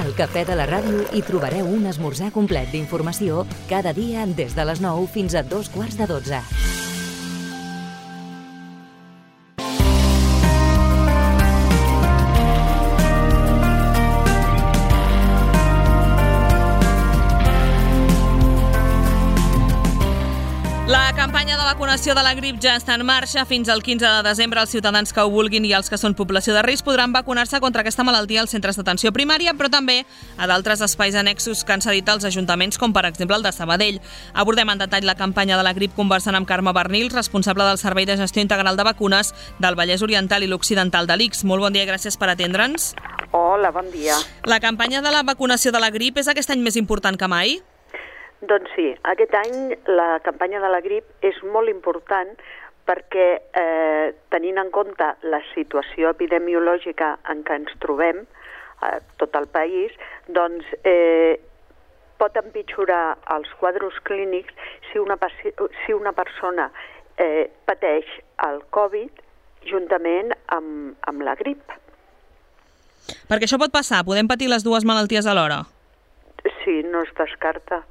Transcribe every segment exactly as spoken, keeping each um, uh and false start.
Al Cafè de la Ràdio hi trobareu un esmorzar complet d'informació cada dia des de les nou fins a dos quarts de dotze. La campanya de vacunació de la grip ja està en marxa. Fins al quinze de desembre els ciutadans que ho vulguin i els que són població de risc podran vacunar-se contra aquesta malaltia als centres d'atenció primària, però també a d'altres espais annexos que han cedit als ajuntaments, com per exemple el de Sabadell. Abordem en detall la campanya de la grip conversant amb Carme Bernils, responsable del Servei de Gestió Integral de Vacunes del Vallès Oriental i l'Occidental de l'I C S. Molt bon dia i gràcies per atendre'ns. Hola, bon dia. La campanya de la vacunació de la grip és aquest any més important que mai? Doncs sí, aquest any la campanya de la grip és molt important perquè eh, tenint en compte la situació epidemiològica en què ens trobem a tot el país, doncs eh, pot empitjorar els quadres clínics si una, si una persona eh, pateix el Covid juntament amb, amb la grip. Perquè això pot passar, podem patir les dues malalties alhora? Sí, no es descarta.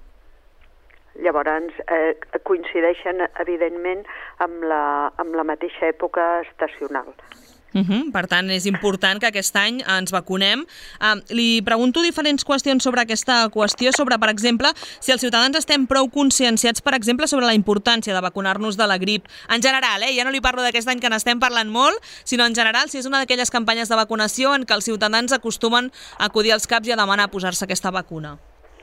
Llavors, eh, coincideixen, evidentment, amb la, amb la mateixa època estacional. Uh-huh. Per tant, és important que aquest any ens vacunem. Uh, li pregunto diferents qüestions sobre aquesta qüestió, sobre, per exemple, si els ciutadans estem prou conscienciats, per exemple, sobre la importància de vacunar-nos de la grip. En general, eh? ja no li parlo d'aquest any que n'estem parlant molt, sinó en general, si és una d'aquelles campanyes de vacunació en què els ciutadans acostumen a acudir als CAPs i a demanar posar-se aquesta vacuna.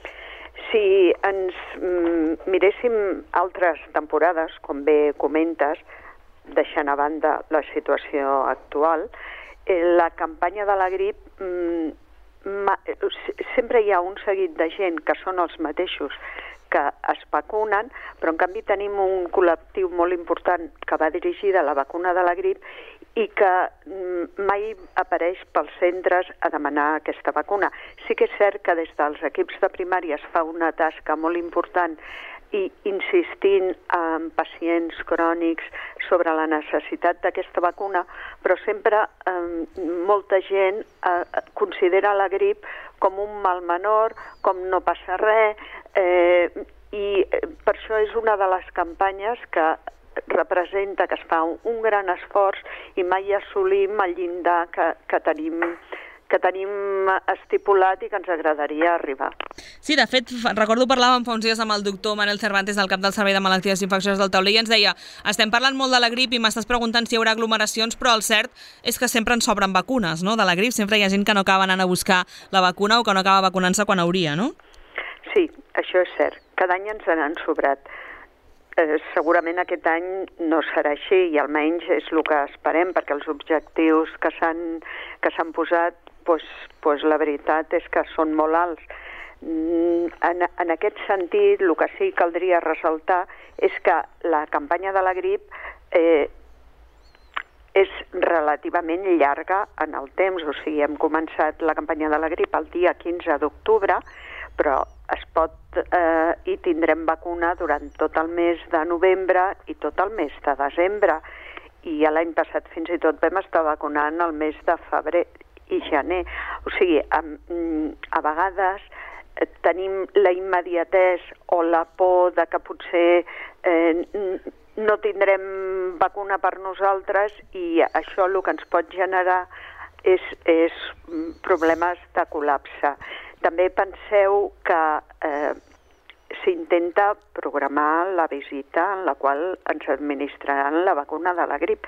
Si ens mm, miréssim altres temporades, com bé comentes, deixant a banda la situació actual, eh, la campanya de la grip, mm, ma, sempre hi ha un seguit de gent que són els mateixos que es vacunen, però en canvi tenim un col·lectiu molt important que va dirigida a la vacuna de la grip i que mai apareix pels centres a demanar aquesta vacuna. Sí que és cert que des dels equips de primària es fa una tasca molt important i insistint en pacients crònics sobre la necessitat d'aquesta vacuna, però sempre eh, molta gent eh, considera la grip com un mal menor, com no passa res, eh, i per això és una de les campanyes que representa que es fa un gran esforç i mai assolim el llindar que, que, tenim, que tenim estipulat i que ens agradaria arribar. Sí, de fet, recordo parlàvem fa uns dies amb el doctor Manel Cervantes del cap del Servei de Malalties Infeccioses del Taulell i ens deia, estem parlant molt de la grip i m'estàs preguntant si hi haurà aglomeracions, però el cert és que sempre ens sobren vacunes, no?, de la grip. Sempre hi ha gent que no acaba anant a buscar la vacuna o que no acaba vacunant-se quan hauria, no? Sí, això és cert. Cada any ens n'han sobrat. Eh, segurament aquest any no serà així i almenys és el que esperem, perquè els objectius que s'han que s'han posat, pues, pues la veritat és que són molt alts. En, en aquest sentit, el que sí caldria ressaltar és que la campanya de la grip eh, és relativament llarga en el temps, o sigui, hem començat la campanya de la grip el dia quinze d'octubre, però es pot eh, i tindrem vacuna durant tot el mes de novembre i tot el mes de desembre. I l'any passat fins i tot vam estar vacunant el mes de febrer i gener. O sigui, a, a vegades eh, tenim la immediatesa o la por de que potser eh, no tindrem vacuna per nosaltres i això el que ens pot generar és, és problemes de col·lapse. També penseu que eh, s'intenta programar la visita en la qual ens administraran la vacuna de la grip.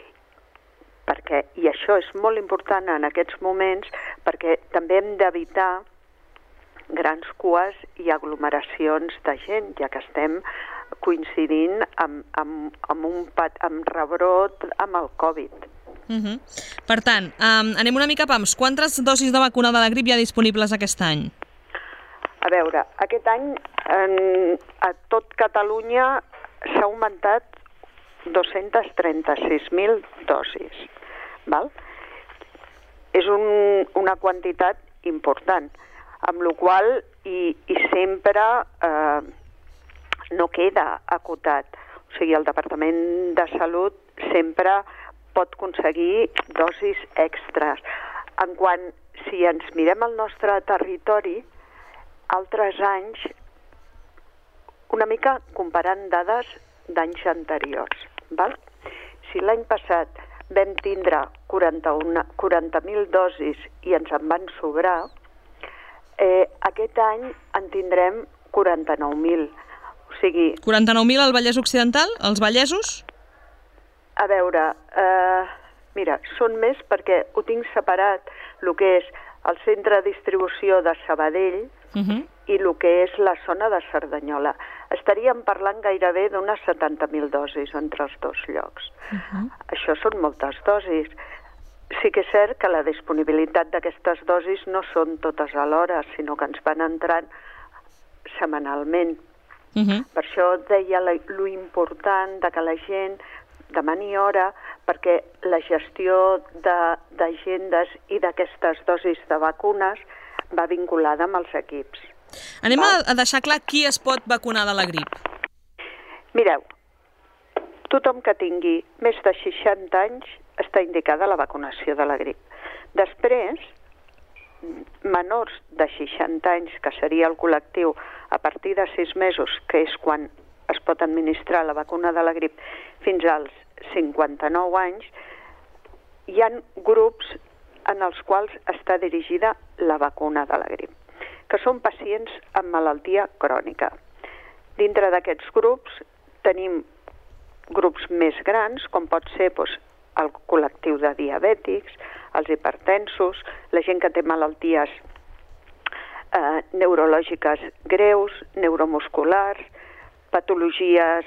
Perquè, i això és molt important en aquests moments, perquè també hem d'evitar grans cues i aglomeracions de gent, ja que estem coincidint amb, amb, amb un pat, amb rebrot amb el Covid. Uh-huh. Per tant, um, anem una mica pams. Quantes dosis de vacuna de la grip hi ha disponibles aquest any? A veure, aquest any en, a tot Catalunya s'ha augmentat dos-cents trenta-sis mil dosis. Val? És un, una quantitat important, amb la qual i, i sempre eh, no queda acotat. O sigui, el Departament de Salut sempre pot aconseguir dosis extres. En quant si ens mirem el nostre territori, altres anys, una mica comparant dades d'anys anteriors, val? Si l'any passat vam tindre quaranta mil dosis i ens en van sobrar, eh, aquest any en tindrem quaranta-nou mil. O sigui... quaranta-nou mil al Vallès Occidental? Els vallesos? A veure, eh, mira, són més perquè ho tinc separat, el que és el centre de distribució de Sabadell uh-huh. i el que és la zona de Cerdanyola. Estaríem parlant gairebé d'unes setanta mil dosis entre els dos llocs. Uh-huh. Això són moltes dosis. Sí que és cert que la disponibilitat d'aquestes dosis no són totes alhora, sinó que ens van entrant setmanalment. Uh-huh. Per això deia lo important de que la gent demani hora, perquè la gestió d'agendes i d'aquestes dosis de vacunes va vinculada amb els equips. Anem va? a deixar clar qui es pot vacunar de la grip. Mireu, tothom que tingui més de seixanta anys està indicada la vacunació de la grip. Després, menors de seixanta anys, que seria el col·lectiu a partir de sis mesos, que és quan es pot administrar la vacuna de la grip, fins als cinquanta-nou anys, hi ha grups en els quals està dirigida la vacuna de la grip, que són pacients amb malaltia crònica. Dintre d'aquests grups tenim grups més grans, com pot ser doncs, el col·lectiu de diabètics, els hipertensos, la gent que té malalties eh, neurològiques greus, neuromusculars, patologies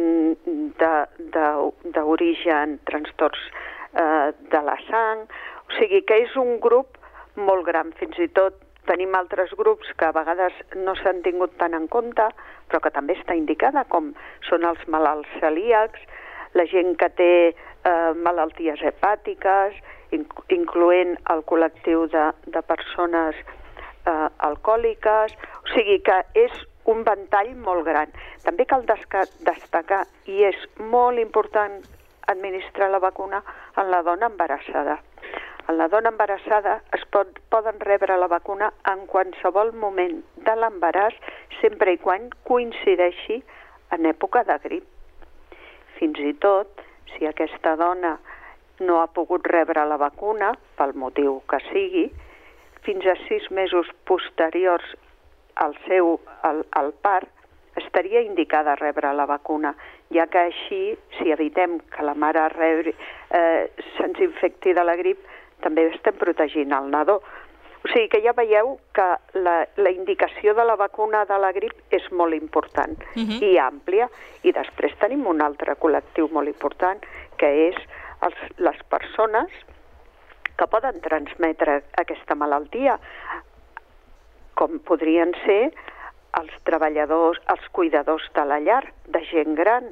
d'origen, trastorns eh, de la sang, o sigui que és un grup molt gran. Fins i tot tenim altres grups que a vegades no s'han tingut tant en compte, però que també està indicada, com són els malalts celíacs, la gent que té eh, malalties hepàtiques, incloent el col·lectiu de, de persones eh, alcohòliques, o sigui que és un ventall molt gran. També cal destacar, i és molt important administrar la vacuna en la dona embarassada. En la dona embarassada es pot, poden rebre la vacuna en qualsevol moment de l'embaràs, sempre i quan coincideixi en època de grip. Fins i tot, si aquesta dona no ha pogut rebre la vacuna, pel motiu que sigui, fins a sis mesos posteriors al seu al, al part, estaria indicada rebre la vacuna, ja que així, si evitem que la mare rebi, eh, se'ns infecti de la grip, també estem protegint el nadó. O sigui que ja veieu que la, la indicació de la vacuna de la grip és molt important uh-huh. i àmplia. I després tenim un altre col·lectiu molt important, que és els, les persones que poden transmetre aquesta malaltia, com podrien ser els treballadors, els cuidadors de la llar, de gent gran.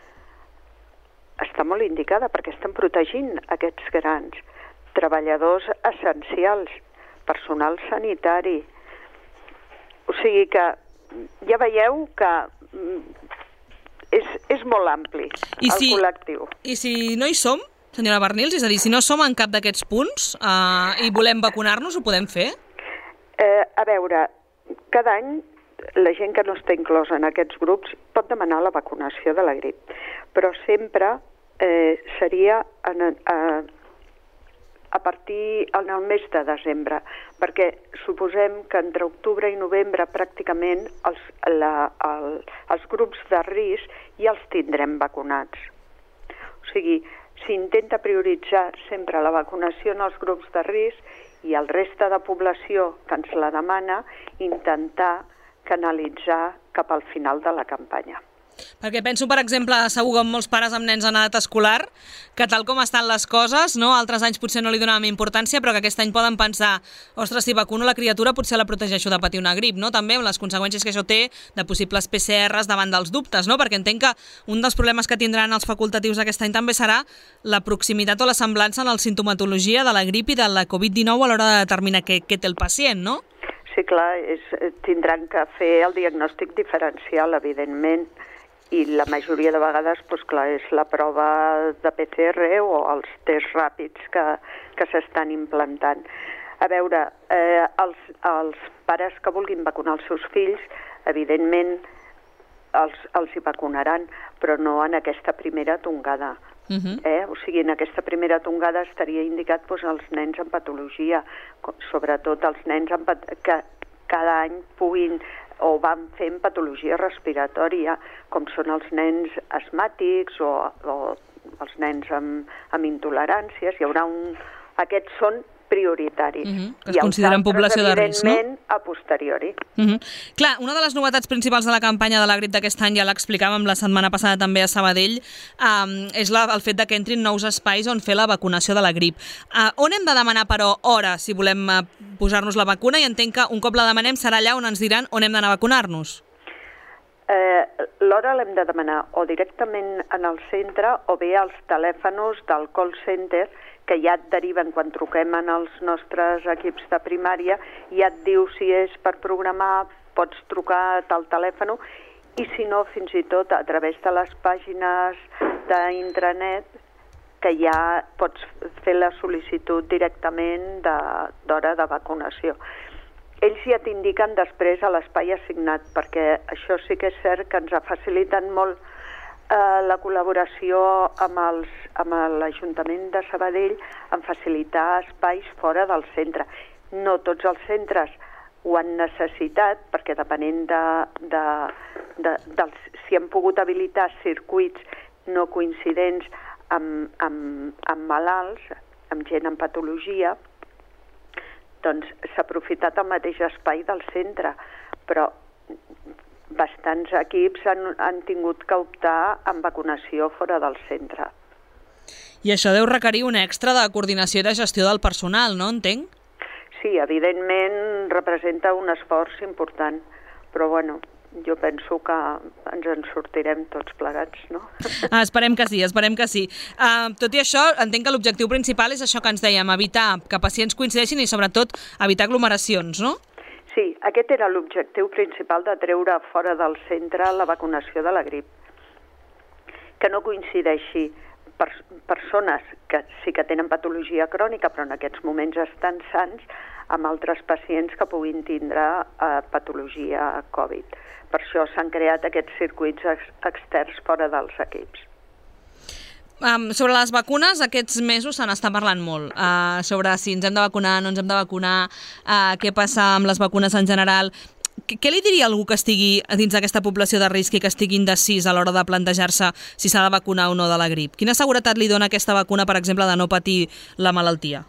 Està molt indicada perquè estem protegint aquests grans. Treballadors essencials, personal sanitari. O sigui que ja veieu que és, és molt ampli I el si, col·lectiu. I si no hi som, senyora Barnils, és a dir, si no som en cap d'aquests punts eh, i volem vacunar-nos, ho podem fer? Eh, a veure, cada any la gent que no està inclosa en aquests grups pot demanar la vacunació de la grip, però sempre eh, seria en, a, a partir en el mes de desembre, perquè suposem que entre octubre i novembre pràcticament els, la, el, els grups de risc ja els tindrem vacunats. O sigui, s'intenta prioritzar sempre la vacunació en els grups de risc i el reste de població que ens la demana intentar canalitzar cap al final de la campanya. Perquè penso, per exemple, segur que molts pares amb nens en edat escolar, que tal com estan les coses, no? Altres anys potser no li donàvem importància, però que aquest any poden pensar, ostres, si vacuno la criatura potser la protegeixo de patir una grip, no? També amb les conseqüències que això té de possibles P C Rs davant dels dubtes, no? Perquè entenc que un dels problemes que tindran els facultatius aquest any també serà la proximitat o la semblança en la sintomatologia de la grip i de la covid dinou a l'hora de determinar què, què té el pacient, no? Sí, clar, és, tindran que fer el diagnòstic diferencial, evidentment, i la majoria de vegades doncs, clar, és la prova de P C R o els tests ràpids que, que s'estan implantant. A veure, eh, els, els pares que vulguin vacunar els seus fills, evidentment els, els hi vacunaran, però no en aquesta primera tongada. Uh-huh. eh? O sigui, en aquesta primera tongada estaria indicat doncs, els nens amb patologia, sobretot els nens amb pat que cada any puguin o van fent patologia respiratòria, com són els nens asmàtics o, o els nens amb, amb intoleràncies. Hi haurà un... Aquests són prioritaris. Uh-huh. Que es consideren població de risc, no? Evidentment, a posteriori. Uh-huh. Clar, una de les novetats principals de la campanya de la grip d'aquest any, ja l'explicàvem la setmana passada també a Sabadell, um, és la, el fet de que entrin nous espais on fer la vacunació de la grip. Uh, on hem de demanar, però, hora, si volem uh, posar-nos la vacuna? I entenc que un cop la demanem serà allà on ens diran on hem d'anar a vacunar-nos. Eh, L'hora l'hem de demanar o directament en el centre o bé als telèfons del call center, que ja et deriven quan truquem en els nostres equips de primària, ja et diu si és per programar, pots trucar al telèfon, i si no, fins i tot a través de les pàgines d'intranet, que ja pots fer la sol·licitud directament d'hora de, de vacunació. Ells ja t'indiquen després a l'espai assignat, perquè això sí que és cert que ens ha facilitat molt eh, la col·laboració amb els amb l'Ajuntament de Sabadell en facilitar espais fora del centre. No tots els centres ho han necessitat, perquè depenent de, de, de, dels, si han pogut habilitar circuits no coincidents amb, amb, amb malalts, amb gent amb patologia, doncs s'ha aprofitat el mateix espai del centre, però bastants equips han, han tingut que optar en vacunació fora del centre. I això deu requerir un extra de coordinació i de gestió del personal, no? Entenc? Sí, evidentment representa un esforç important, però bueno, jo penso que ens en sortirem tots plegats, no? Ah, esperem que sí, esperem que sí. Uh, tot i això, entenc que l'objectiu principal és això que ens dèiem, evitar que pacients coincideixin i sobretot evitar aglomeracions, no? Sí, aquest era l'objectiu principal de treure fora del centre la vacunació de la grip. Que no coincideixi per persones que sí que tenen patologia crònica però en aquests moments estan sans amb altres pacients que puguin tindre eh, patologia Covid. Per això s'han creat aquests circuits ex externs fora dels equips. Um, sobre les vacunes, aquests mesos se n'està parlant molt, uh, sobre si ens hem de vacunar, no ens hem de vacunar, uh, què passa amb les vacunes en general. Què li diria a algú que estigui dins d'aquesta població de risc i que estigui indecís a l'hora de plantejar-se si s'ha de vacunar o no de la grip? Quina seguretat li dona aquesta vacuna, per exemple, de no patir la malaltia?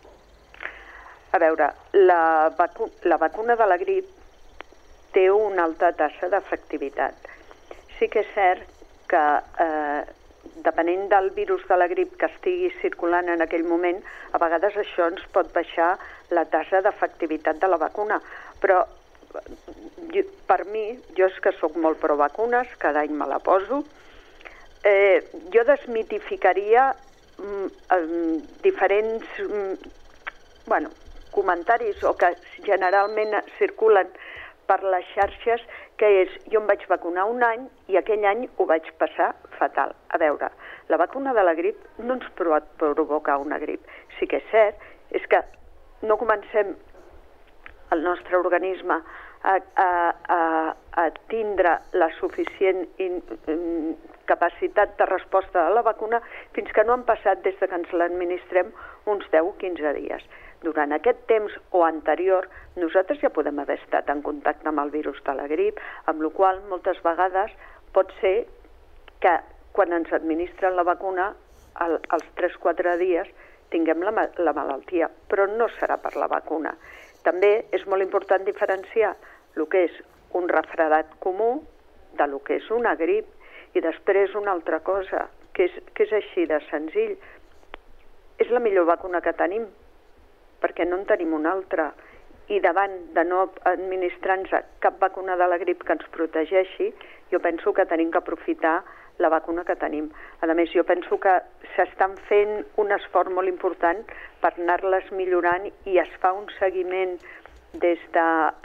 A veure, la, vacu la vacuna de la grip té una alta tassa d'efectivitat. Sí que és cert que, eh, depenent del virus de la grip que estigui circulant en aquell moment, a vegades això ens pot baixar la tassa d'efectivitat de la vacuna, però Jo, per mi, jo és que sóc molt pro vacunes, cada any me la poso, eh, jo desmitificaria mm, eh, diferents mm, bueno, comentaris o que generalment circulen per les xarxes, que és, jo em vaig vacunar un any i aquell any ho vaig passar fatal. A veure, la vacuna de la grip no ens pot provocar una grip. Sí que és cert, és que no comencem el nostre organisme a, a, a, a tindre la suficient in, in, capacitat de resposta a la vacuna fins que no han passat, des de que ens l'administrem, uns deu o quinze dies. Durant aquest temps o anterior, nosaltres ja podem haver estat en contacte amb el virus de la grip, amb la qual cosa moltes vegades pot ser que quan ens administren la vacuna, al, als tres o quatre dies, tinguem la, la malaltia, però no serà per la vacuna. També és molt important diferenciar el que és un refredat comú de lo que és una grip i després una altra cosa, que és, que és així de senzill. És la millor vacuna que tenim, perquè no en tenim una altra. I davant de no administrar-nos cap vacuna de la grip que ens protegeixi, jo penso que tenim que aprofitar la vacuna que tenim. A més, jo penso que s'estan fent un esforç molt important per anar-les millorant i es fa un seguiment des de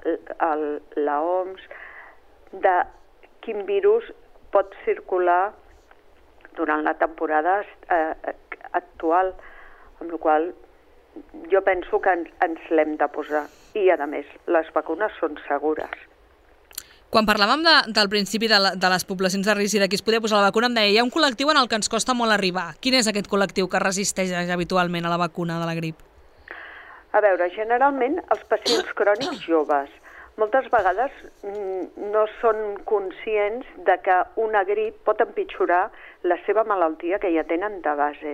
la O M S de quin virus pot circular durant la temporada eh, actual, amb la qual jo penso que ens, ens l'hem de posar. I, a més, les vacunes són segures. Quan parlàvem de, del principi de, la, de les poblacions de risc i de qui es podia posar la vacuna, em deia, hi ha un col·lectiu en el que ens costa molt arribar. Quin és aquest col·lectiu que resisteix habitualment a la vacuna de la grip? A veure, generalment els pacients crònics joves moltes vegades no són conscients de que una grip pot empitjorar la seva malaltia que ja tenen de base.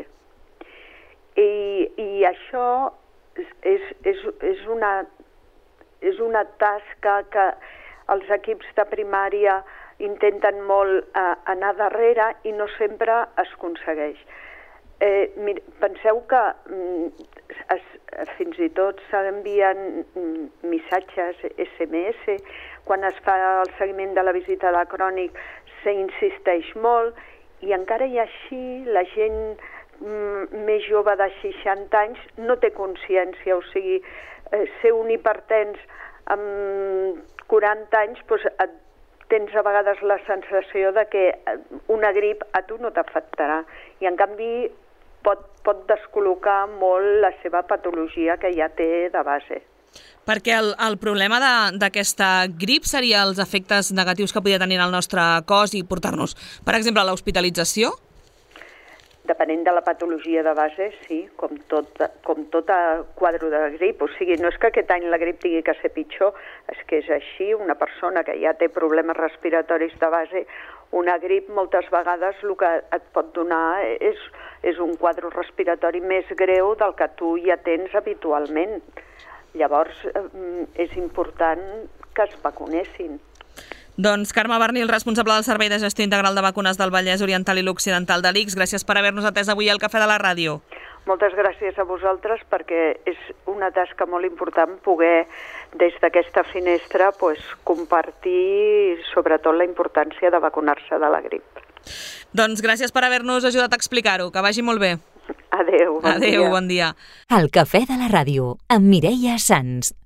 I, i això és, és, és, una, és una tasca que els equips de primària intenten molt eh, anar darrere i no sempre es aconsegueix. Eh, mir, penseu que mm, es, fins i tot s'envien mm, missatges esse eme esse, quan es fa el seguiment de la visita de crònic s'insisteix molt i encara i així la gent mm, més jove de seixanta anys no té consciència, o sigui, eh, ser un hipertens amb quaranta anys doncs, et, tens a vegades la sensació de que una grip a tu no t'afectarà i en canvi pot, pot descol·locar molt la seva patologia que ja té de base. Perquè el, el problema d'aquesta grip seria els efectes negatius que podia tenir en el nostre cos i portar-nos, per exemple, a l'hospitalització? Depenent de la patologia de base, sí, com tot, com tot quadre de grip. O sigui, no és que aquest any la grip tingui que ser pitjor, és que és així, una persona que ja té problemes respiratoris de base, una grip moltes vegades el que et pot donar és, és un quadre respiratori més greu del que tu ja tens habitualment. Llavors, és important que es vacunessin. Doncs Carme Bernil, responsable del Servei de Gestió Integral de Vacunes del Vallès Oriental i l'Occidental de l'I C S, gràcies per haver-nos atès avui al Cafè de la Ràdio. Moltes gràcies a vosaltres perquè és una tasca molt important poder des d'aquesta finestra pues, compartir sobretot la importància de vacunar-se de la grip. Doncs gràcies per haver-nos ajudat a explicar-ho, que vagi molt bé. Adéu, bon Adéu, dia. bon dia. El Cafè de la Ràdio, amb Mireia Sans.